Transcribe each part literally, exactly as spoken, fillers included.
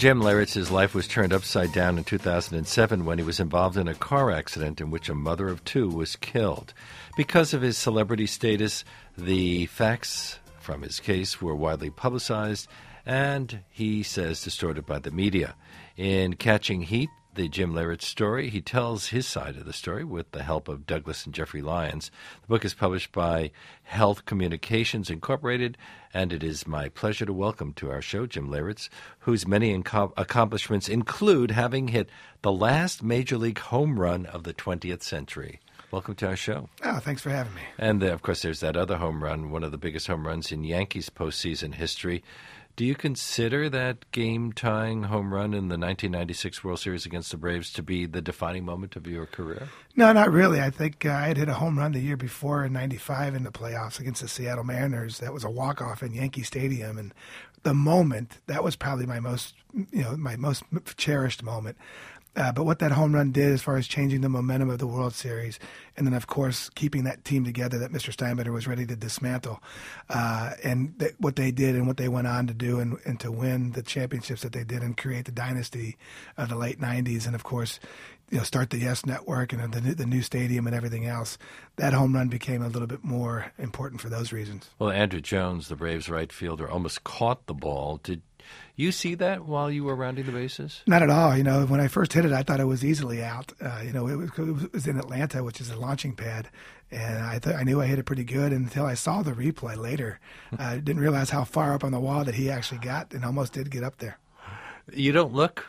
Jim Leyritz's life was turned upside down in two thousand seven when he was involved in a car accident in which a mother of two was killed. Because of his celebrity status, the facts from his case were widely publicized and, he says, distorted by the media. In Catching Heat, the Jim Leyritz story, he tells his side of the story with the help of Douglas and Jeffrey Lyons. The book is published by Health Communications Incorporated, and it is my pleasure to welcome to our show Jim Leyritz, whose many inco- accomplishments include having hit the last Major League home run of the twentieth century. Welcome to our show. Oh, thanks for having me. And, uh, of course, there's that other home run, one of the biggest home runs in Yankees postseason history. Do you consider that game-tying home run in the nineteen ninety-six World Series against the Braves to be the defining moment of your career? No, not really. I think uh, I had hit a home run the year before in ninety-five in the playoffs against the Seattle Mariners. That was a walk-off in Yankee Stadium, and the moment, that was probably my most, you know, my most cherished moment. Uh, but what that home run did as far as changing the momentum of the World Series, and then, of course, keeping that team together that Mister Steinbrenner was ready to dismantle, uh, and th- what they did and what they went on to do and, and to win the championships that they did and create the dynasty of the late nineties, and, of course, you know, start the Yes Network and the, the new stadium and everything else, that home run became a little bit more important for those reasons. Well, Andruw Jones, the Braves right fielder, almost caught the ball. Did you see that while you were rounding the bases? Not at all. You know, when I first hit it, I thought it was easily out. Uh, you know, it was, it was in Atlanta, which is a launching pad, and I th- I knew I hit it pretty good until I saw the replay later. I didn't realize how far up on the wall that he actually got, and almost did get up there. You don't look,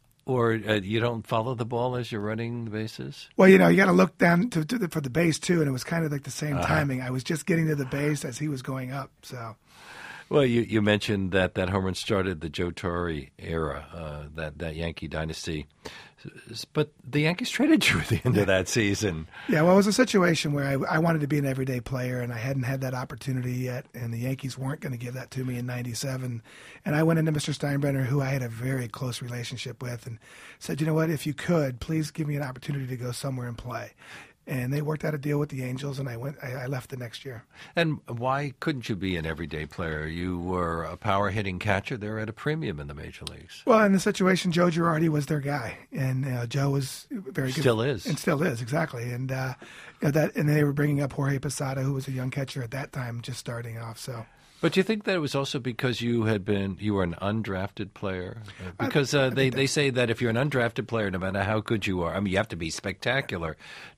or uh, you don't follow the ball as you're running the bases? Well, you know, you got to look down to, to the, for the base too, and it was kind of like the same uh-huh. timing. I was just getting to the base as he was going up, so. Well, you, you mentioned that that home run started the Joe Torre era, uh, that, that Yankee dynasty. But the Yankees traded you at the end of that season. Yeah, well, it was a situation where I, I wanted to be an everyday player, and I hadn't had that opportunity yet, and the Yankees weren't going to give that to me in ninety-seven. And I went into Mister Steinbrenner, who I had a very close relationship with, and said, you know what, if you could, please give me an opportunity to go somewhere and play. And they worked out a deal with the Angels, and I went. I, I left the next year. And why couldn't you be an everyday player? You were a power-hitting catcher. They're at a premium in the major leagues. Well, in the situation, Joe Girardi was their guy, and uh, Joe was very good. Still is. And still is, exactly. And uh, you know, that, and they were bringing up Jorge Posada, who was a young catcher at that time, just starting off. So. But do you think that it was also because you had been you were an undrafted player? Because uh, they, they say that if you're an undrafted player, no matter how good you are, I mean, you have to be spectacular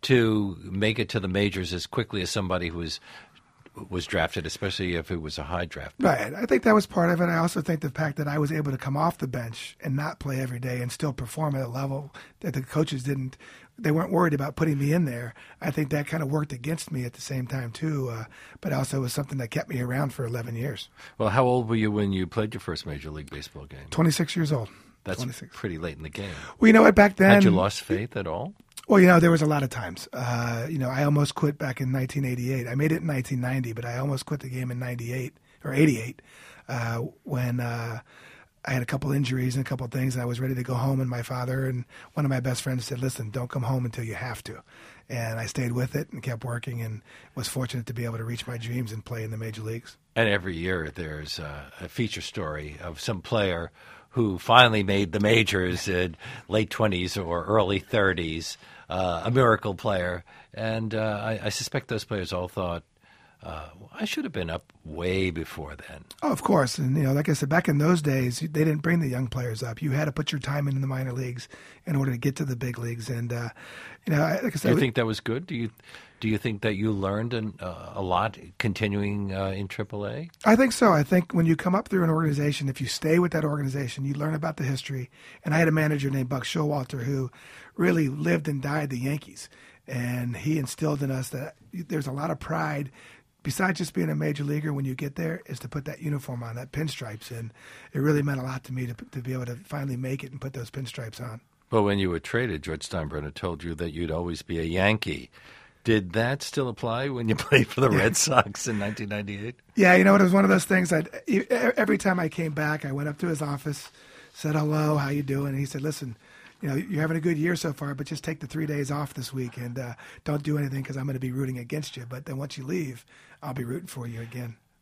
to make it to the majors as quickly as somebody who was was drafted, especially if it was a high draft. Right. I think that was part of it. I also think the fact that I was able to come off the bench and not play every day and still perform at a level that the coaches didn't. They weren't worried about putting me in there. I think that kind of worked against me at the same time, too. Uh, but also was something that kept me around for eleven years. Well, how old were you when you played your first Major League Baseball game? twenty-six years old. That's twenty-six. Pretty late in the game. Well, you know what, back then. Had you lost faith at all? Well, you know, there was a lot of times. Uh, you know, I almost quit back in nineteen eighty-eight. I made it in nineteen ninety, but I almost quit the game in ninety-eight or eighty-eight uh, when uh, I had a couple injuries and a couple things, and I was ready to go home. And my father and one of my best friends said, listen, don't come home until you have to. And I stayed with it and kept working and was fortunate to be able to reach my dreams and play in the major leagues. And every year there's a, a feature story of some player who finally made the majors in late twenties or early thirties, uh, a miracle player. And uh, I, I suspect those players all thought, uh, I should have been up way before then. Oh, of course. And, you know, like I said, back in those days, they didn't bring the young players up. You had to put your time in the minor leagues in order to get to the big leagues. And, uh, you know, like I said. Do you think that was good? Do you do you think that you learned an, uh, a lot continuing uh, in triple A? I think so. I think when you come up through an organization, if you stay with that organization, you learn about the history. And I had a manager named Buck Showalter who really lived and died the Yankees. And he instilled in us that there's a lot of pride besides just being a major leaguer, when you get there, is to put that uniform on, that pinstripes. And it really meant a lot to me to, to be able to finally make it and put those pinstripes on. Well, when you were traded, George Steinbrenner told you that you'd always be a Yankee. Did that still apply when you played for the Red Sox in nineteen ninety-eight? Yeah, you know, it was one of those things that every time I came back, I went up to his office, said hello, how you doing? And he said, listen, you know, you're having a good year so far, but just take the three days off this week and uh, don't do anything because I'm going to be rooting against you. But then once you leave, I'll be rooting for you again.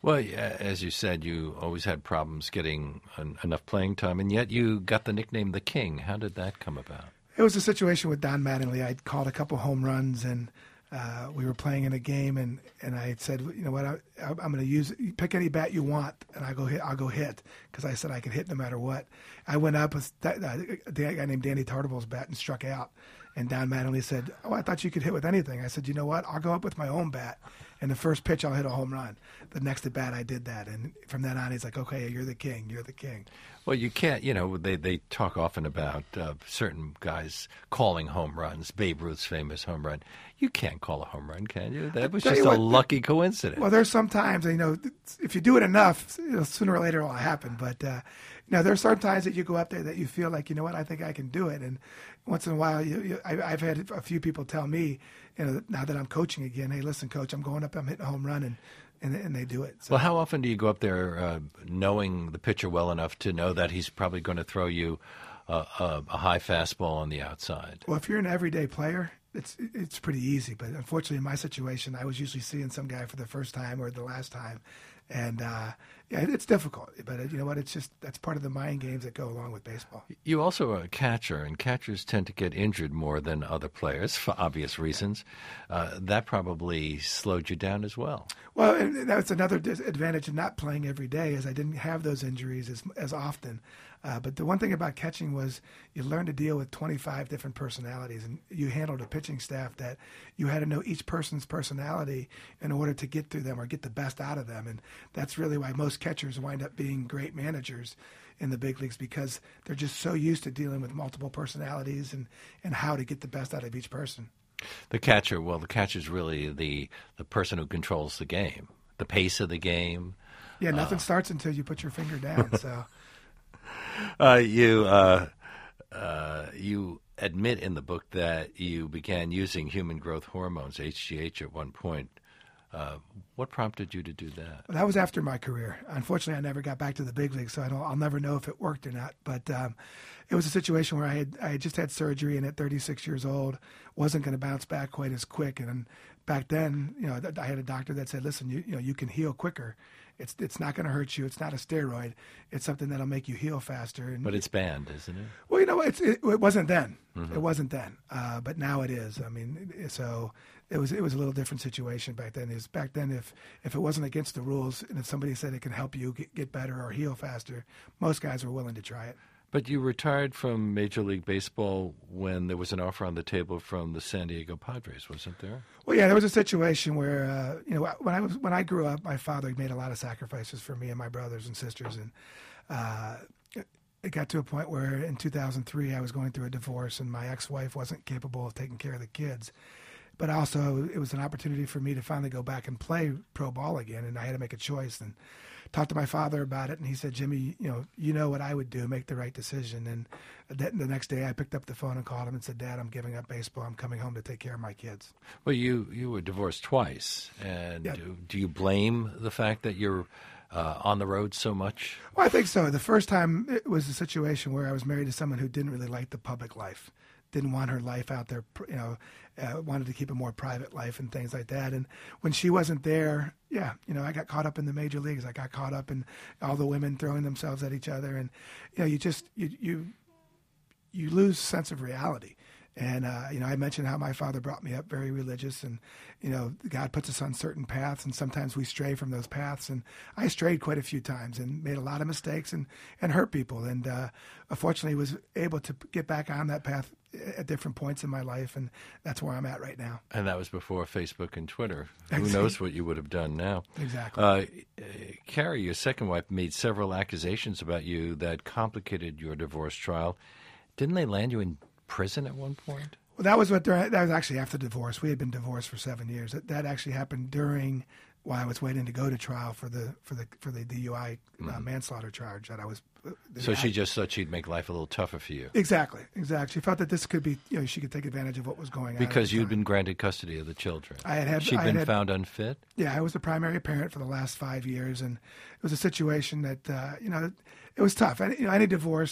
Well, yeah, as you said, you always had problems getting en- enough playing time, and yet you got the nickname the King. How did that come about? It was a situation with Don Mattingly. I'd called a couple home runs, and uh, we were playing in a game, and, and I said, you know what, I, I'm going to use pick any bat you want, and I go hit. I'll go hit because I said I could hit no matter what. I went up with that, uh, a guy named Danny Tartable's bat and struck out. And Don Mattingly said, "Oh, I thought you could hit with anything." I said, "You know what? I'll go up with my own bat, and the first pitch I'll hit a home run." The next at bat, I did that, and from then on, he's like, "Okay, you're the king. You're the king." Well, you can't, you know, they, they talk often about uh, certain guys calling home runs, Babe Ruth's famous home run. You can't call a home run, can you? That was Tell just you a what, lucky coincidence. Well, there's sometimes, you know, if you do it enough, you know, sooner or later it will happen. But, uh, you know, there's sometimes that you go up there that you feel like, you know what, I think I can do it. And once in a while, you, you, I, I've had a few people tell me, you know, now that I'm coaching again, hey, listen, coach, I'm going up, I'm hitting a home run, and And, and they do it. So. Well, how often do you go up there uh, knowing the pitcher well enough to know that he's probably going to throw you uh, a, a high fastball on the outside? Well, if you're an everyday player, it's it's pretty easy. But unfortunately, in my situation, I was usually seeing some guy for the first time or the last time. And, uh, yeah, it's difficult. But uh, you know what? It's just that's part of the mind games that go along with baseball. You also are a catcher, and catchers tend to get injured more than other players for obvious reasons. Uh, that probably slowed you down as well. Well, and that's another disadvantage of not playing every day is I didn't have those injuries as as often. Uh, but the one thing about catching was you learned to deal with twenty-five different personalities, and you handled a pitching staff that you had to know each person's personality in order to get through them or get the best out of them. And that's really why most catchers wind up being great managers in the big leagues, because they're just so used to dealing with multiple personalities and, and how to get the best out of each person. The catcher, well, the catcher is really the, the person who controls the game, the pace of the game. Yeah, nothing uh, starts until you put your finger down, so... Uh, you uh, uh, you admit in the book that you began using human growth hormones, H G H, at one point. Uh, what prompted you to do that? That was after my career. Unfortunately, I never got back to the big league, so I don't, I'll never know if it worked or not. But um, it was a situation where I had I had just had surgery, and at thirty-six years old, wasn't going to bounce back quite as quick. And back then, you know, I had a doctor that said, "Listen, you you know, you can heal quicker. It's it's not going to hurt you. It's not a steroid. It's something that'll make you heal faster." And, but it's banned, isn't it? Well, you know, it's, it, it wasn't then. Mm-hmm. It wasn't then. Uh, but now it is. I mean, so it was it was a little different situation back then. Is back then, if if it wasn't against the rules, and if somebody said it can help you get, get better or heal faster, most guys were willing to try it. But you retired from Major League Baseball when there was an offer on the table from the San Diego Padres, wasn't there? Well, yeah, there was a situation where, uh, you know, when I was when I grew up, my father made a lot of sacrifices for me and my brothers and sisters, and uh, it got to a point where in two thousand three I was going through a divorce, and my ex-wife wasn't capable of taking care of the kids. But also, it was an opportunity for me to finally go back and play pro ball again, and I had to make a choice. And talked to my father about it, and he said, "Jimmy, you know, you know what I would do, make the right decision." And that, the next day, I picked up the phone and called him and said, "Dad, I'm giving up baseball. I'm coming home to take care of my kids." Well, you you were divorced twice, and Yeah. do, do you blame the fact that you're uh, on the road so much? Well, I think so. The first time, it was a situation where I was married to someone who didn't really like the public life, didn't want her life out there, you know, uh, wanted to keep a more private life and things like that. And when she wasn't there, yeah, you know, I got caught up in the major leagues. I got caught up in all the women throwing themselves at each other. And, you know, you just, you, you, you lose sense of reality. And, uh, you know, I mentioned how my father brought me up very religious, and, you know, God puts us on certain paths, and sometimes we stray from those paths. And I strayed quite a few times and made a lot of mistakes and, and hurt people. And uh, unfortunately was able to get back on that path at different points in my life, and that's where I'm at right now. And that was before Facebook and Twitter. Exactly. Who knows what you would have done now? Exactly. Uh, Carrie, your second wife, made several accusations about you that complicated your divorce trial. Didn't they land you in prison at one point? Well, that was what that was actually after divorce. We had been divorced for seven years. That, that actually happened during while I was waiting to go to trial for the for the for the D U I uh, Mm-hmm. manslaughter charge that I was. Uh, So I, she just thought she'd make life a little tougher for you. exactly exactly. She felt that this could be, you know, she could take advantage of what was going on Because at the you'd time. been granted custody of the children. I had had She'd I been had, found unfit? Yeah, I was the primary parent for the last five years, and it was a situation that uh, you know, it was tough. Any, you know, any divorce,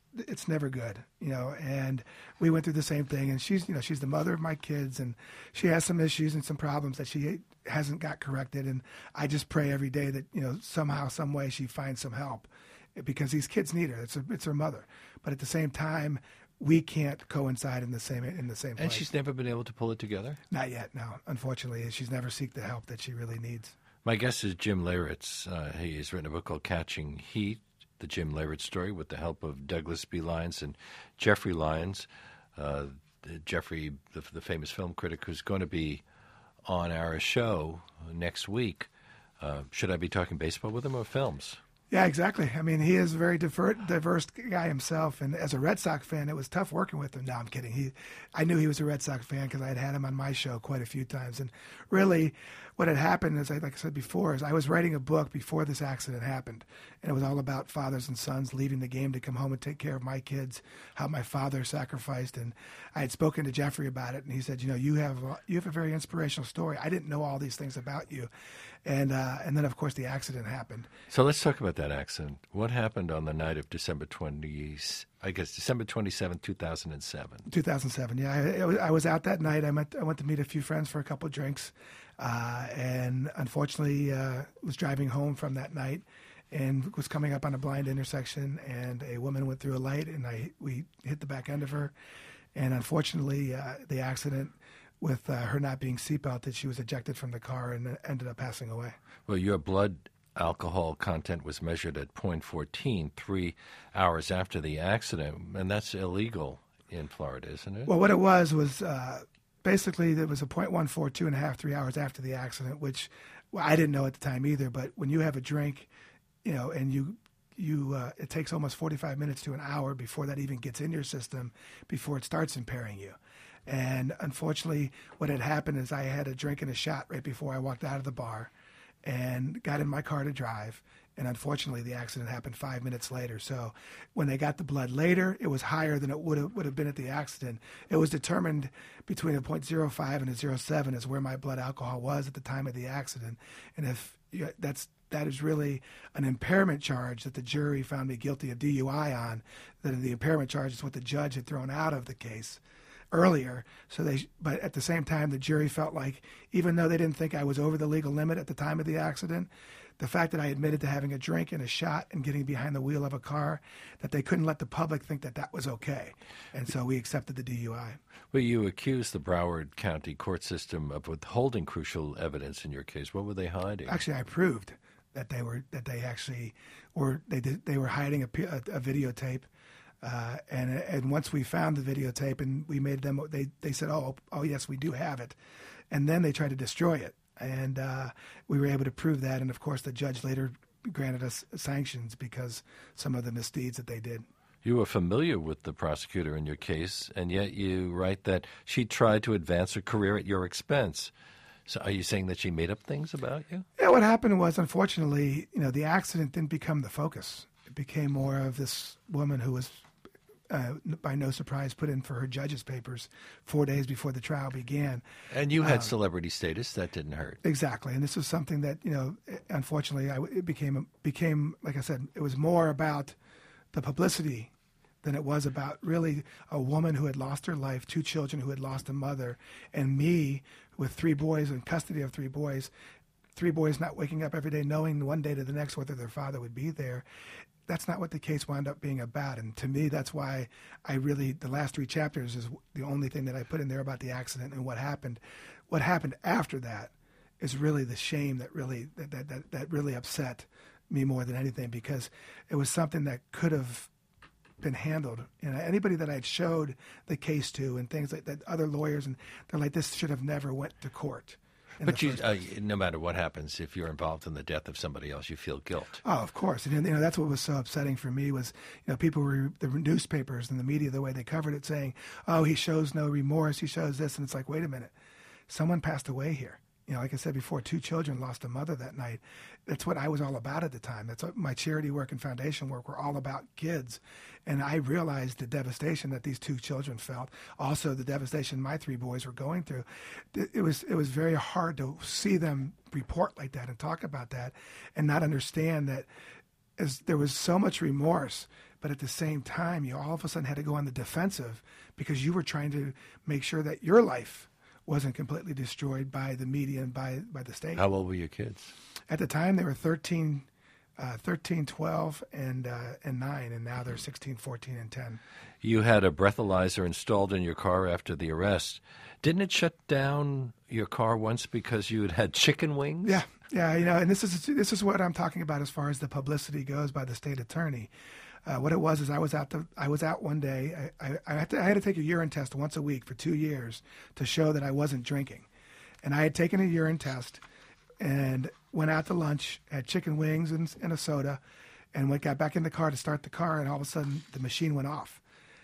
it's never good, you know. And we went through the same thing. And she's, you know, she's the mother of my kids, and she has some issues and some problems that she hasn't got corrected. And I just pray every day that, you know, somehow, some way she finds some help, because these kids need her. It's a, it's her mother. But at the same time, we can't coincide in the same in the same place. And she's never been able to pull it together? Not yet, no. Unfortunately, she's never sought the help that she really needs. My guest is Jim Leyritz. Uh, he has written a book called Catching Heat, the Jim Leyritz story, with the help of Douglas B. Lyons and Jeffrey Lyons, uh, Jeffrey, the, the famous film critic, who's going to be on our show next week. Uh, should I be talking baseball with him or films? Yeah, exactly. I mean, he is a very diver- diverse guy himself, and as a Red Sox fan, it was tough working with him. No, I'm kidding. He, I knew he was a Red Sox fan because I had had him on my show quite a few times. And really, what had happened is, I, like I said before, is I was writing a book before this accident happened, and it was all about fathers and sons leaving the game to come home and take care of my kids, how my father sacrificed. And I had spoken to Jeffrey about it, and he said, you know, you have you have a very inspirational story. I didn't know all these things about you. And uh, and then, of course, the accident happened. So let's talk about that accident. What happened on the night of December twentieth, I guess December twenty-seventh, two thousand seven? two thousand seven, yeah. I, I was out that night. I went, I went to meet a few friends for a couple of drinks, uh, and unfortunately uh, was driving home from that night and was coming up on a blind intersection, and a woman went through a light, and I we hit the back end of her. And unfortunately, uh, the accident, with uh, her not being seatbelted, she was ejected from the car and ended up passing away. Well, your blood alcohol content was measured at point one four, three hours after the accident, and that's illegal in Florida, isn't it? Well, what it was was uh, basically there was a point one four, two and a half, three hours after the accident, which well, I didn't know at the time either. But when you have a drink, you know, and you you uh, it takes almost forty-five minutes to an hour before that even gets in your system, before it starts impairing you. And unfortunately, what had happened is I had a drink and a shot right before I walked out of the bar and got in my car to drive. And unfortunately, the accident happened five minutes later. So when they got the blood later, it was higher than it would have, would have been at the accident. It was determined between a point zero five and a zero seven is where my blood alcohol was at the time of the accident. And if you know, that's that is really an impairment charge that the jury found me guilty of D U I on, that the impairment charge is what the judge had thrown out of the case earlier. So they, but at the same time, the jury felt like, even though they didn't think I was over the legal limit at the time of the accident, the fact that I admitted to having a drink and a shot and getting behind the wheel of a car, that they couldn't let the public think that that was okay. And so we accepted the D U I. Well, you accused the Broward County court system of withholding crucial evidence in your case. What were they hiding? Actually, I proved that they were, that they actually were, they did, they were hiding a, a, a videotape. Uh, and and once we found the videotape and we made them, they, they said, oh, oh yes, we do have it. And then they tried to destroy it. And uh, we were able to prove that. And, of course, the judge later granted us sanctions because some of the misdeeds that they did. You were familiar with the prosecutor in your case, and yet you write that she tried to advance her career at your expense. So are you saying that she made up things about you? Yeah, what happened was, unfortunately, you know, the accident didn't become the focus. It became more of this woman who was, Uh, by no surprise, put in for her judge's papers four days before the trial began. And you had um, celebrity status. That didn't hurt. Exactly. And this was something that, you know, unfortunately, I, it became, became, like I said, it was more about the publicity than it was about really a woman who had lost her life, two children who had lost a mother, and me with three boys in custody of three boys, three boys not waking up every day knowing one day to the next whether their father would be there. That's not what the case wound up being about. And to me, that's why I really, the last three chapters is the only thing that I put in there about the accident and what happened. What happened after that is really the shame that really, that, that, that, that really upset me more than anything, because it was something that could have been handled. You know, anybody that I'd showed the case to and things like that, other lawyers, and they're like, this should have never went to court. But you, uh, no matter what happens, if you're involved in the death of somebody else, you feel guilt. Oh, of course. And you know, that's what was so upsetting for me was, you know, people were, the newspapers and the media, the way they covered it, saying, oh, he shows no remorse, he shows this. And it's like, wait a minute, someone passed away here. You know, like I said before, two children lost a mother that night. That's what I was all about at the time. That's what my charity work and foundation work were all about, kids. And I realized the devastation that these two children felt. Also, the devastation my three boys were going through. It was it was very hard to see them report like that and talk about that and not understand that as there was so much remorse But at the same time, you all of a sudden had to go on the defensive because you were trying to make sure that your life wasn't completely destroyed by the media and by, by the state. How old were your kids? At the time, they were thirteen, uh, thirteen, twelve, and, uh, and nine, and now they're sixteen, fourteen, and ten. You had a breathalyzer installed in your car after the arrest. Didn't it shut down your car once because you had had chicken wings? Yeah, yeah, you know, and this is this is what I'm talking about as far as the publicity goes by the state attorney. Uh, what it was is I was out the I was out one day. I I, I, had to, I had to take a urine test once a week for two years to show that I wasn't drinking, and I had taken a urine test and went out to lunch, had chicken wings and, and a soda, and went got back in the car to start the car, and all of a sudden the machine went off.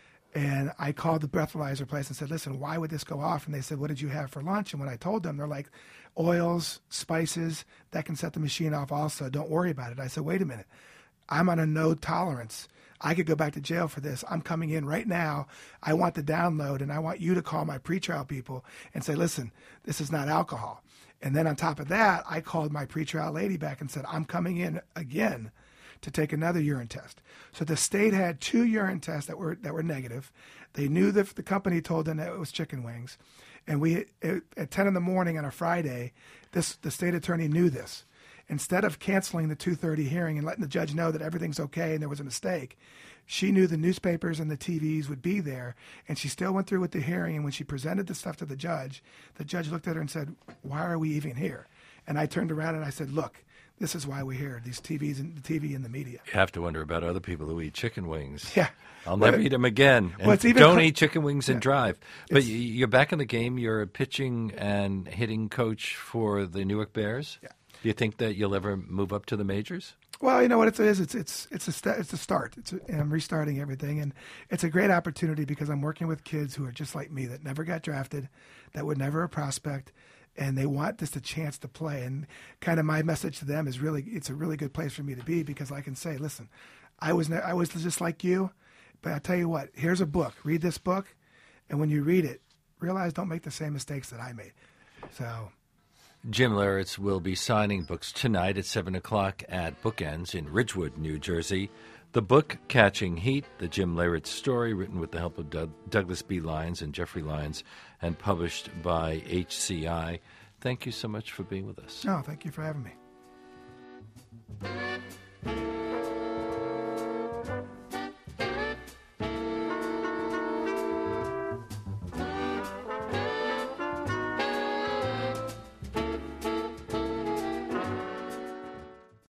And I called the breathalyzer place and said, listen, why would this go off? And they said, what did you have for lunch? And when I told them, they're like, oils, spices, that can set the machine off also. Don't worry about it. I said, wait a minute. I'm on a no tolerance. I could go back to jail for this. I'm coming in right now. I want the download, and I want you to call my pretrial people and say, listen, this is not alcohol. And then on top of that, I called my pretrial lady back and said, I'm coming in again to take another urine test. So the state had two urine tests that were that were negative. They knew that the company told them that it was chicken wings. And we it, at ten in the morning on a Friday, this the state attorney knew this. Instead of canceling the two thirty hearing and letting the judge know that everything's okay and there was a mistake, she knew the newspapers and the T Vs would be there, and she still went through with the hearing. And when she presented the stuff to the judge, the judge looked at her and said, why are we even here? And I turned around and I said, look, this is why we're here, these T Vs and the T V and the media. You have to wonder about other people who eat chicken wings. Yeah. I'll never well, eat them again. And well, it's even don't cl- eat chicken wings and yeah. drive. But It's, you're back in the game. You're a pitching and hitting coach for the Newark Bears. Yeah. Do you think that you'll ever move up to the majors? Well, you know what it is. It's it's it's a st- it's a start. It's a, and I'm restarting everything, and it's a great opportunity because I'm working with kids who are just like me that never got drafted, that were never a prospect, and they want just a chance to play. And kind of my message to them is really, it's a really good place for me to be because I can say, listen, I was ne- I was just like you, but I tell you what, here's a book. Read this book, and when you read it, realize don't make the same mistakes that I made. So. Jim Leyritz will be signing books tonight at seven o'clock at Bookends in Ridgewood, New Jersey. The book, Catching Heat, the Jim Leyritz story, written with the help of Doug- Douglas B. Lyons and Jeffrey Lyons, and published by H C I. Thank you so much for being with us. No, thank you for having me.